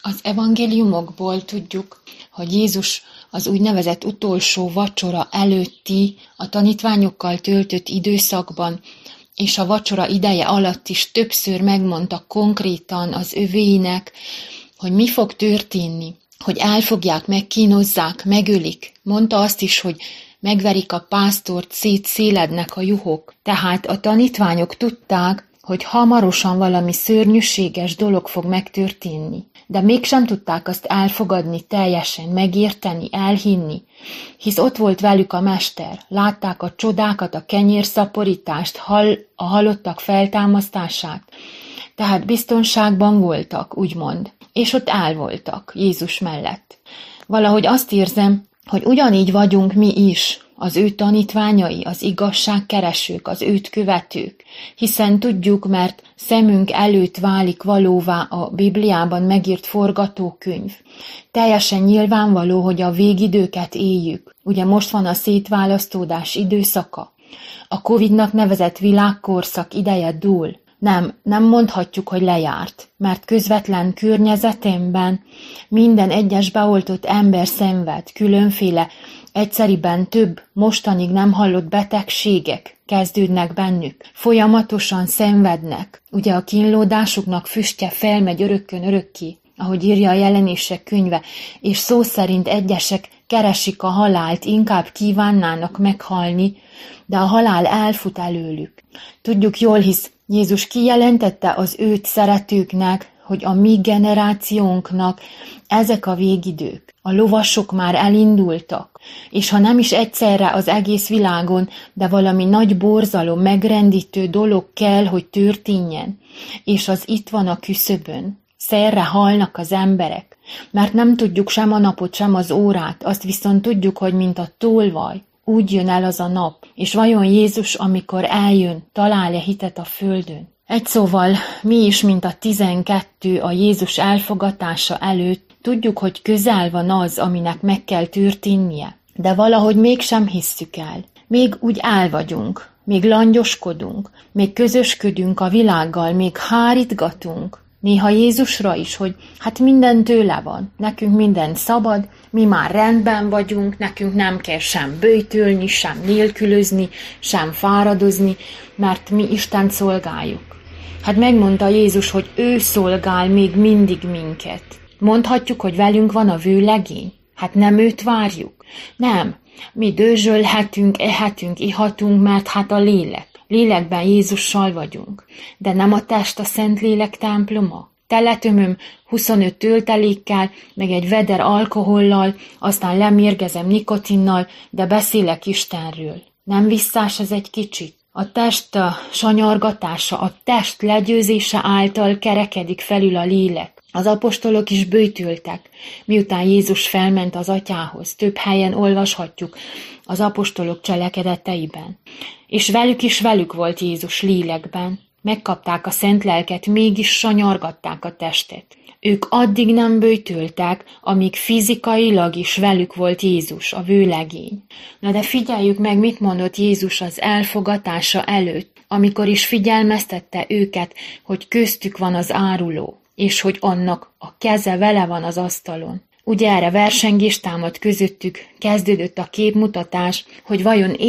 Az evangéliumokból tudjuk, hogy Jézus az úgynevezett utolsó vacsora előtti, a tanítványokkal töltött időszakban, és a vacsora ideje alatt is többször megmondta konkrétan az övéinek, hogy mi fog történni, hogy elfogják, megkínozzák, megölik. Mondta azt is, hogy megverik a pásztort, szétszélednek a juhok. Tehát a tanítványok tudták, hogy hamarosan valami szörnyűséges dolog fog megtörténni. De mégsem tudták azt elfogadni teljesen, megérteni, elhinni, hisz ott volt velük a mester, látták a csodákat, a kenyérszaporítást, a halottak feltámasztását, tehát biztonságban voltak, úgymond, és ott áll voltak Jézus mellett. Valahogy azt érzem, hogy ugyanígy vagyunk mi is, az ő tanítványai, az igazságkeresők, az őt követők, hiszen tudjuk, mert szemünk előtt válik valóvá a Bibliában megírt forgatókönyv. Teljesen nyilvánvaló, hogy a végidőket éljük. Ugye most van a szétválasztódás időszaka. A Covid-nak nevezett világkorszak ideje dúl. Nem mondhatjuk, hogy lejárt, mert közvetlen környezetemben minden egyes beoltott ember szenved, különféle, egyszeriben több, mostanig nem hallott betegségek kezdődnek bennük. Folyamatosan szenvednek. Ugye a kínlódásuknak füstje felmegy örökkön örökké, ahogy írja a Jelenések könyve, és szó szerint egyesek keresik a halált, inkább kívánnának meghalni, de a halál elfut előlük. Tudjuk jól, hisz Jézus kijelentette az őt szeretőknek, hogy a mi generációnknak ezek a végidők. A lovasok már elindultak, és ha nem is egyszerre az egész világon, de valami nagy borzalom, megrendítő dolog kell, hogy történjen, és az itt van a küszöbön. Szerre halnak az emberek, mert nem tudjuk sem a napot, sem az órát, azt viszont tudjuk, hogy mint a tolvaj, úgy jön el az a nap, és vajon Jézus, amikor eljön, talál-e hitet a földön? Egy szóval, mi is, mint a 12 a Jézus elfogatása előtt, tudjuk, hogy közel van az, aminek meg kell történnie, de valahogy mégsem hisszük el. Még úgy el vagyunk, még langyoskodunk, még közösködünk a világgal, még hárítgatunk. Néha Jézusra is, hogy hát minden tőle van, nekünk minden szabad, mi már rendben vagyunk, nekünk nem kell sem böjtölni, sem nélkülözni, sem fáradozni, mert mi Istent szolgáljuk. Hát megmondta Jézus, hogy ő szolgál még mindig minket. Mondhatjuk, hogy velünk van a vőlegény? Hát nem őt várjuk? Nem, mi dőzsölhetünk, ehetünk, ihatunk, mert hát a lélek. Lélekben Jézussal vagyunk, de nem a test a Szentlélek temploma. Teletömöm 25 töltelékkel, meg egy veder alkohollal, aztán lemérgezem nikotinnal, de beszélek Istenről. Nem visszás ez egy kicsit? A test sanyargatása, a test legyőzése által kerekedik felül a lélek. Az apostolok is böjtöltek, miután Jézus felment az Atyához. Több helyen olvashatjuk az apostolok cselekedeteiben. És velük volt Jézus lélekben. Megkapták a szent lelket, mégis sanyargatták a testet. Ők addig nem böjtöltek, amíg fizikailag is velük volt Jézus, a vőlegény. Na de figyeljük meg, mit mondott Jézus az elfogatása előtt, amikor is figyelmeztette őket, hogy köztük van az áruló, és hogy annak a keze vele van az asztalon. Ugye erre versengés támad közöttük, kezdődött a képmutatás, hogy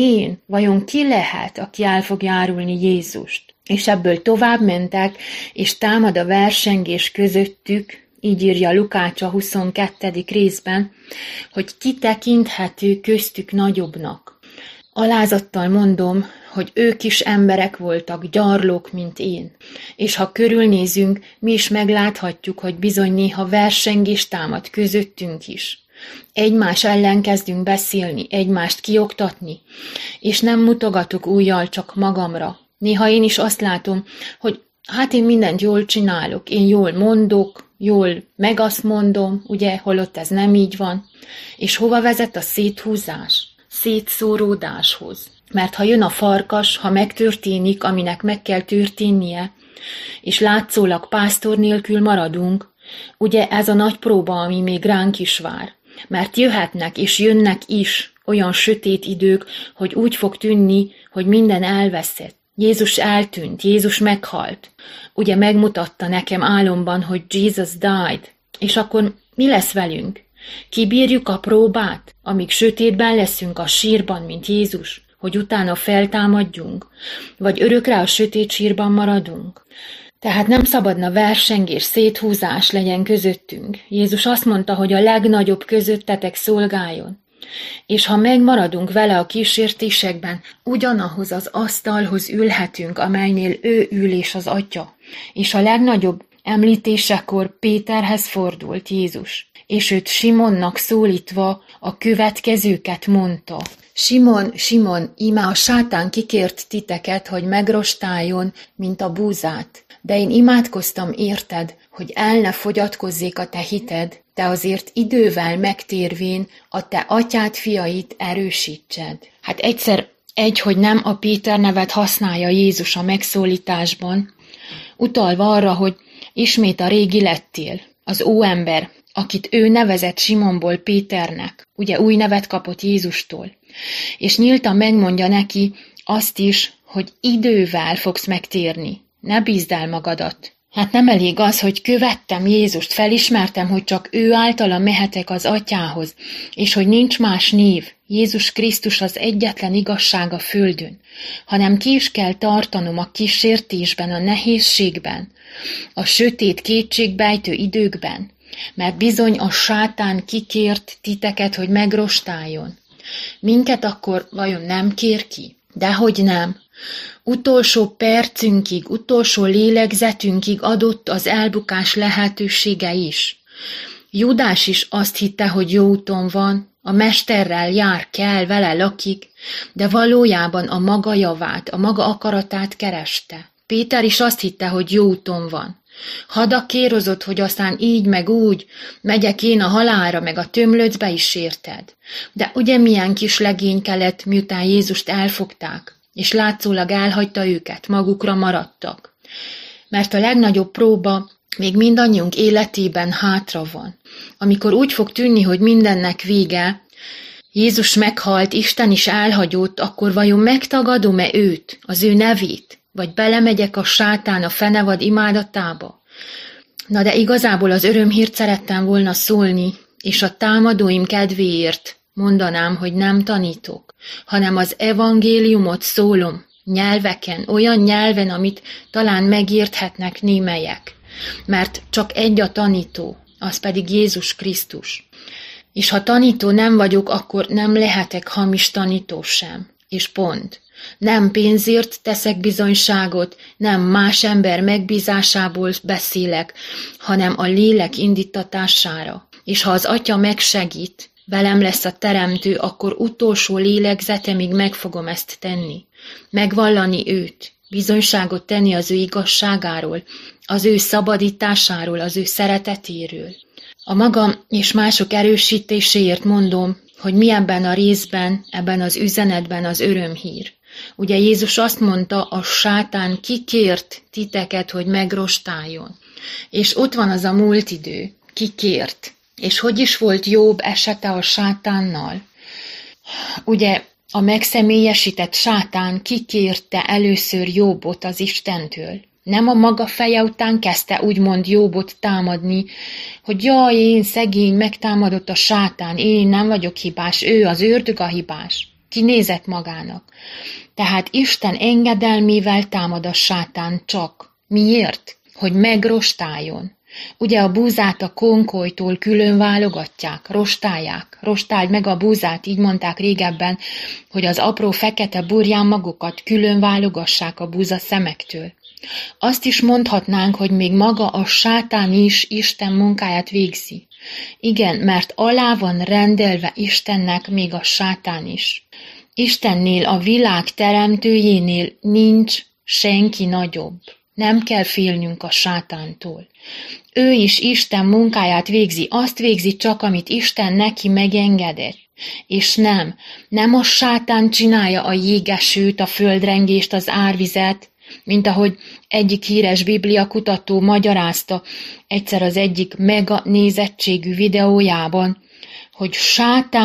vajon ki lehet, aki el fogja árulni Jézust. És ebből tovább mentek, és támad a versengés közöttük, így írja Lukács a 22. részben, hogy ki tekinthető köztük nagyobbnak. Alázattal mondom, hogy ők is emberek voltak, gyarlók, mint én. És ha körülnézünk, mi is megláthatjuk, hogy bizony néha versengés támad közöttünk is. Egymás ellen kezdünk beszélni, egymást kioktatni, és nem mutogatok ujjal csak magamra. Néha én is azt látom, hogy hát én mindent jól csinálok, én jól mondok, jól meg azt mondom, ugye, holott ez nem így van. És hova vezet a széthúzás? Szétszóródáshoz. Mert ha jön a farkas, ha megtörténik, aminek meg kell történnie, és látszólag pásztor nélkül maradunk, ugye ez a nagy próba, ami még ránk is vár. Mert jöhetnek és jönnek is olyan sötét idők, hogy úgy fog tűnni, hogy minden elveszett. Jézus eltűnt, Jézus meghalt. Ugye megmutatta nekem álomban, hogy Jesus died, És akkor mi lesz velünk? Kibírjuk a próbát, amíg sötétben leszünk a sírban, mint Jézus, hogy utána feltámadjunk, vagy örökre a sötét sírban maradunk? Tehát nem szabadna versengés, széthúzás legyen közöttünk. Jézus azt mondta, hogy a legnagyobb közöttetek szolgáljon. És ha megmaradunk vele a kísértésekben, ugyanahoz az asztalhoz ülhetünk, amelynél ő ül és az Atya. És a legnagyobb említésekor Péterhez fordult Jézus, és őt Simonnak szólítva a következőket mondta. Simon, Simon, íme a sátán kikért titeket, hogy megrostáljon, mint a búzát. De én imádkoztam érted, hogy el ne fogyatkozzék a te hited, te azért idővel megtérvén a te atyád fiait erősítsed. Hát egyszer hogy nem a Péter nevet használja Jézus a megszólításban, utalva arra, hogy ismét a régi lettél, az óember, akit ő nevezett Simonból Péternek, ugye új nevet kapott Jézustól, és nyíltan megmondja neki azt is, hogy idővel fogsz megtérni. Ne bízd el magadat. Hát nem elég az, hogy követtem Jézust, felismertem, hogy csak ő általa mehetek az Atyához, és hogy nincs más név, Jézus Krisztus az egyetlen igazság a földön, hanem ki is kell tartanom a kísértésben, a nehézségben, a sötét kétségbejtő időkben, mert bizony a sátán kikért titeket, hogy megrostáljon. Minket akkor vajon nem kér ki? Dehogy nem. Utolsó percünkig, utolsó lélegzetünkig adott az elbukás lehetősége is. Júdás is azt hitte, hogy jó úton van, a mesterrel jár, kell, vele lakik, de valójában a maga javát, a maga akaratát kereste. Péter is azt hitte, hogy jó úton van. Hadakérozott, hogy aztán így meg úgy, megyek én a halálra, meg a tömlöcbe is sérted. De ugye milyen kis legényke lett, miután Jézust elfogták, és látszólag elhagyta őket, magukra maradtak. Mert a legnagyobb próba még mindannyiunk életében hátra van. Amikor úgy fog tűnni, hogy mindennek vége, Jézus meghalt, Isten is elhagyott, akkor vajon megtagadom-e őt, az ő nevét? Vagy belemegyek a sátán a fenevad imádatába? Na de igazából az örömhírt szerettem volna szólni, és a támadóim kedvéért mondanám, hogy nem tanítok, hanem az evangéliumot szólom, nyelveken, olyan nyelven, amit talán megérthetnek némelyek. Mert csak egy a tanító, az pedig Jézus Krisztus. És ha tanító nem vagyok, akkor nem lehetek hamis tanító sem. És pont. Nem pénzért teszek bizonyságot, nem más ember megbízásából beszélek, hanem a lélek indítatására. És ha az Atya megsegít, velem lesz a Teremtő, akkor utolsó lélegzetemig meg fogom ezt tenni. Megvallani őt, bizonyságot tenni az ő igazságáról, az ő szabadításáról, az ő szeretetéről. A magam és mások erősítéséért mondom, hogy mi ebben a részben, ebben az üzenetben az örömhír. Ugye Jézus azt mondta, a sátán kikért titeket, hogy megrostáljon. És ott van az a múlt idő, kikért. És hogy is volt Jobb esete a sátánnal? Ugye a megszemélyesített sátán kikérte először Jobbot az Istentől. Nem a maga feje után kezdte úgymond Jobbot támadni, hogy jaj, én szegény, megtámadott a sátán, én nem vagyok hibás, ő az ördög a hibás. Kinézett magának. Tehát Isten engedelmével támad a sátán csak. Miért? Hogy megrostáljon. Ugye a búzát a konkolytól külön válogatják, rostálják. Rostáld meg a búzát, így mondták régebben, hogy az apró fekete burján magokat külön válogassák a búza szemektől. Azt is mondhatnánk, hogy még maga a sátán is Isten munkáját végzi. Igen, mert alá van rendelve Istennek még a sátán is. Istennél, a világ teremtőjénél nincs senki nagyobb. Nem kell félnünk a sátántól. Ő is Isten munkáját végzi, azt végzi csak, amit Isten neki megengedett. És nem a sátán csinálja a jégesőt, a földrengést, az árvizet, mint ahogy egyik híres bibliakutató magyarázta egyszer az egyik mega nézettségű videójában, hogy sátán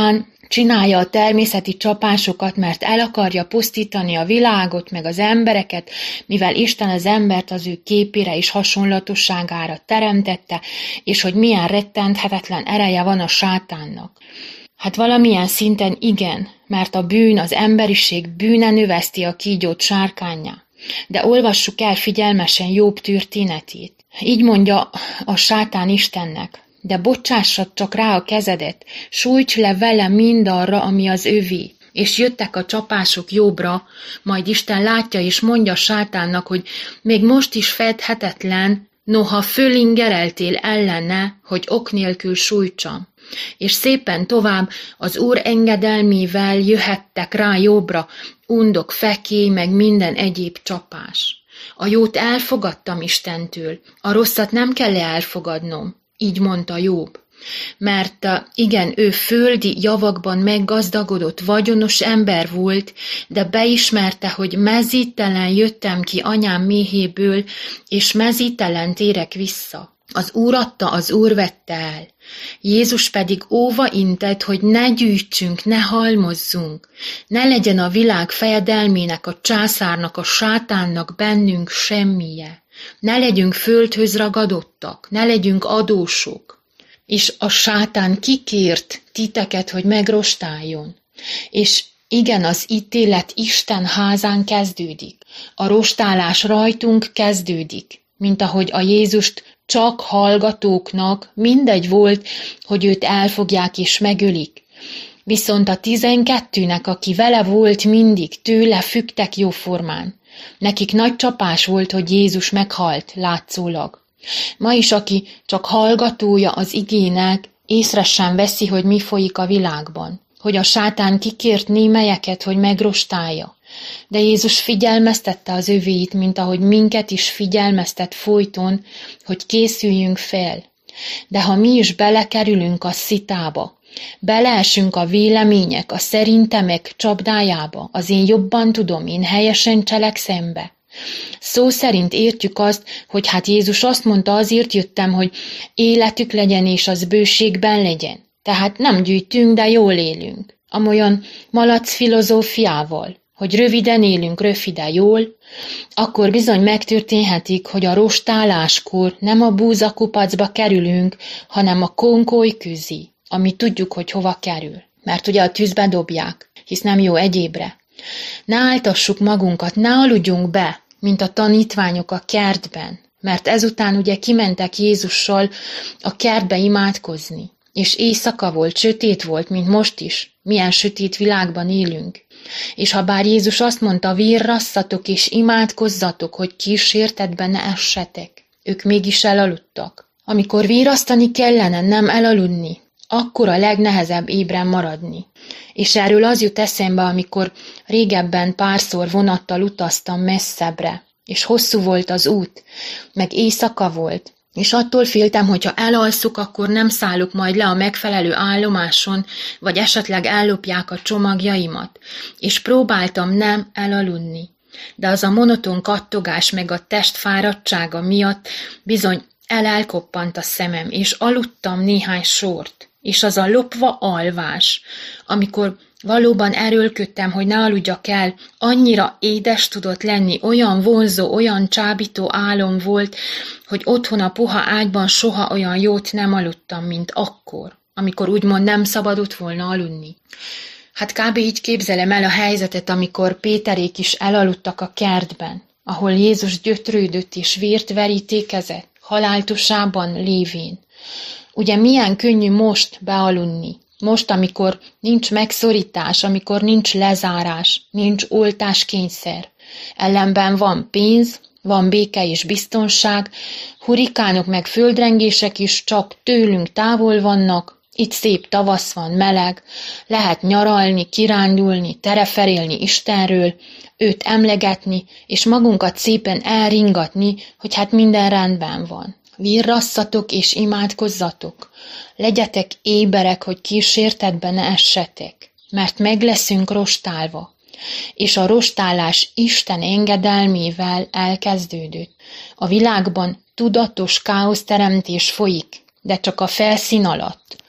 csinálja a természeti csapásokat, mert el akarja pusztítani a világot, meg az embereket, mivel Isten az embert az ő képére és hasonlatosságára teremtette, és hogy milyen rettenthetetlen ereje van a sátánnak. Hát valamilyen szinten igen, mert a bűn, az emberiség bűne növeszti a kígyót sárkánnyá. De olvassuk el figyelmesen Jobb történetét. Így mondja a sátán Istennek: de bocsássad csak rá a kezedet, sújts le vele mindarra, ami az övé. És jöttek a csapások Jobbra, majd Isten látja és mondja sátánnak, hogy még most is fedhetetlen, noha fölingereltél ellene, hogy ok nélkül sújtsam. És szépen tovább az Úr engedelmével jöhettek rá Jobbra, undok, fekély, meg minden egyéb csapás. A jót elfogadtam Istentől, a rosszat nem kell elfogadnom, így mondta Jobb. Mert igen, ő földi javakban meggazdagodott, vagyonos ember volt, de beismerte, hogy mezítelen jöttem ki anyám méhéből, és mezítelen térek vissza. Az Úr adta, az Úr vette el. Jézus pedig óva intett, hogy ne gyűjtsünk, ne halmozzunk, ne legyen a világ fejedelmének, a császárnak, a sátánnak bennünk semmije. Ne legyünk földhöz ragadottak, ne legyünk adósok. És a sátán kikért titeket, hogy megrostáljon. És igen, az ítélet Isten házán kezdődik. A rostálás rajtunk kezdődik, mint ahogy a Jézust csak hallgatóknak mindegy volt, hogy őt elfogják és megölik. Viszont a 12-nek, aki vele volt mindig, tőle függtek jóformán. Nekik nagy csapás volt, hogy Jézus meghalt, látszólag. Ma is, aki csak hallgatója az igének, észre sem veszi, hogy mi folyik a világban. Hogy a sátán kikért némelyeket, hogy megrostálja. De Jézus figyelmeztette az övéit, mint ahogy minket is figyelmeztet folyton, hogy készüljünk fel. De ha mi is belekerülünk a szitába, beleesünk a vélemények, a szerintemek csapdájába, az én jobban tudom, én helyesen cselekszem be. Szó szerint értjük azt, hogy hát Jézus azt mondta, azért jöttem, hogy életük legyen és az bőségben legyen. Tehát nem gyűjtünk, de jól élünk. Amolyan malac filozófiával, hogy röviden élünk, röfide jól, akkor bizony megtörténhetik, hogy a rostáláskor nem a búzakupacba kerülünk, hanem a konkoly közé, ami tudjuk, hogy hova kerül. Mert ugye a tűzbe dobják, hisz nem jó egyébre. Ne áltassuk magunkat, ne aludjunk be, mint a tanítványok a kertben, mert ezután ugye kimentek Jézussal a kertbe imádkozni. És éjszaka volt, sötét volt, mint most is. Milyen sötét világban élünk. És ha bár Jézus azt mondta, virrasszatok és imádkozzatok, hogy kísértetben ne essetek, ők mégis elaludtak. Amikor virrasztani kellene, nem elaludni, akkor a legnehezebb ébren maradni. És erről az jut eszembe, amikor régebben párszor vonattal utaztam messzebbre, és hosszú volt az út, meg éjszaka volt, és attól féltem, hogyha elalszok, akkor nem szállok majd le a megfelelő állomáson, vagy esetleg ellopják a csomagjaimat, és próbáltam nem elaludni. De az a monoton kattogás meg a test fáradtsága miatt bizony elkoppant a szemem, és aludtam néhány sort, és az a lopva alvás, amikor valóban erőlködtem, hogy ne aludjak el, annyira édes tudott lenni, olyan vonzó, olyan csábító álom volt, hogy otthon a puha ágyban soha olyan jót nem aludtam, mint akkor, amikor úgymond nem szabadott volna aludni. Hát kb. Így képzelem el a helyzetet, amikor Péterék is elaludtak a kertben, ahol Jézus gyötrődött és vért verítékezett, haláltosában lévén. Ugye milyen könnyű most bealudni, most, amikor nincs megszorítás, amikor nincs lezárás, nincs oltáskényszer. Ellenben van pénz, van béke és biztonság, hurikánok meg földrengések is csak tőlünk távol vannak, itt szép tavasz van, meleg, lehet nyaralni, kirándulni, tereferélni Istenről, őt emlegetni, és magunkat szépen elringatni, hogy hát minden rendben van. Virrasszatok és imádkozzatok, legyetek éberek, hogy kísértetbe ne essetek, mert meg leszünk rostálva, és a rostálás Isten engedelmével elkezdődött. A világban tudatos káoszteremtés folyik, de csak a felszín alatt.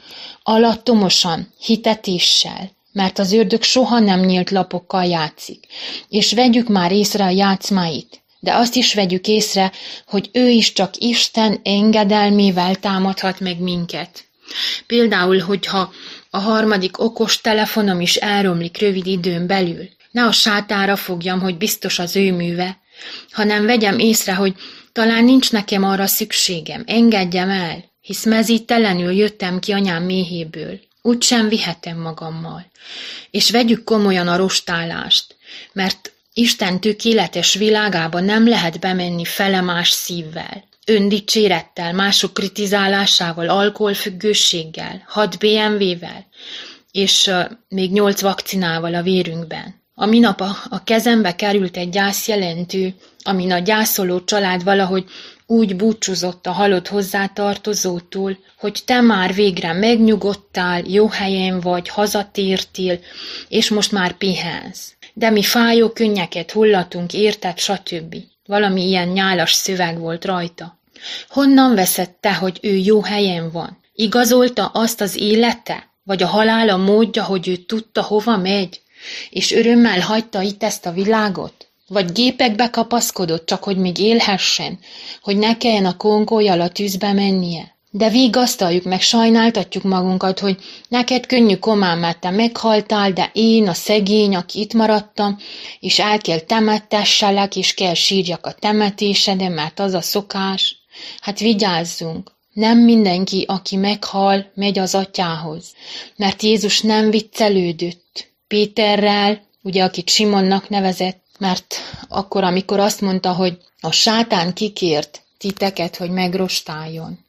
alattomosan, hitetéssel, mert az ördög soha nem nyílt lapokkal játszik, és vegyük már észre a játszmáit, de azt is vegyük észre, hogy ő is csak Isten engedelmével támadhat meg minket. Például, hogyha a harmadik okos telefonom is elromlik rövid időn belül, ne a sátára fogjam, hogy biztos az ő műve, hanem vegyem észre, hogy talán nincs nekem arra szükségem, engedjem el, hisz mezítelenül jöttem ki anyám méhéből, úgysem vihetem magammal. És vegyük komolyan a rostálást, mert Isten tökéletes világába nem lehet bemenni felemás szívvel, öndicsérettel, mások kritizálásával, alkoholfüggőséggel, 6 BMW-vel, és még 8 vakcinával a vérünkben. A minap a kezembe került egy gyászjelentő, amin a gyászoló család valahogy úgy búcsúzott a halott hozzátartozótól, hogy te már végre megnyugodtál, jó helyen vagy, hazatértél, és most már pihensz. De mi fájó könnyeket hullatunk, érted, stb. Valami ilyen nyálas szöveg volt rajta. Honnan veszed te, hogy ő jó helyen van? Igazolta azt az élete? Vagy a halála módja, hogy ő tudta, hova megy? És örömmel hagyta itt ezt a világot? Vagy gépekbe kapaszkodott, csak hogy még élhessen, hogy ne kelljen a kónkójjal a tűzbe mennie? De vigasztaljuk meg, sajnáltatjuk magunkat, hogy neked könnyű komám, mert te meghaltál, de én, a szegény, aki itt maradtam, és el kell temettesselek, és kell sírjak a temetéseden, mert az a szokás. Hát vigyázzunk! Nem mindenki, aki meghal, megy az atyához, mert Jézus nem viccelődött Péterrel, ugye, akit Simonnak nevezett, mert akkor, amikor azt mondta, hogy a sátán kikért titeket, hogy megrostáljon.